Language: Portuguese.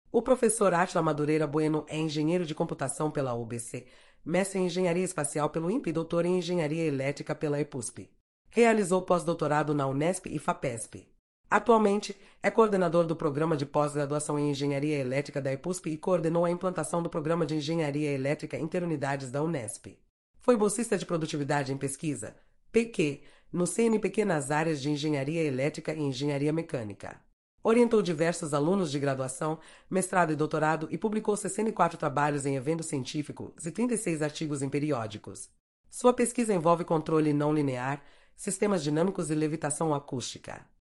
O professor Átila Madureira Bueno é engenheiro de computação pela UBC, mestre em engenharia espacial pelo INPE e doutor em engenharia elétrica pela EPUSP. Realizou pós-doutorado na Unesp e FAPESP. Atualmente, é coordenador do programa de pós-graduação em engenharia elétrica da EPUSP e coordenou a implantação do programa de engenharia elétrica interunidades da Unesp. Foi bolsista de produtividade em pesquisa, PQ, no CNPq nas áreas de engenharia elétrica e engenharia mecânica. Orientou diversos alunos de graduação, mestrado e doutorado e publicou 64 trabalhos em eventos científicos e 36 artigos em periódicos. Sua pesquisa envolve controle não linear, sistemas dinâmicos e levitação acústica.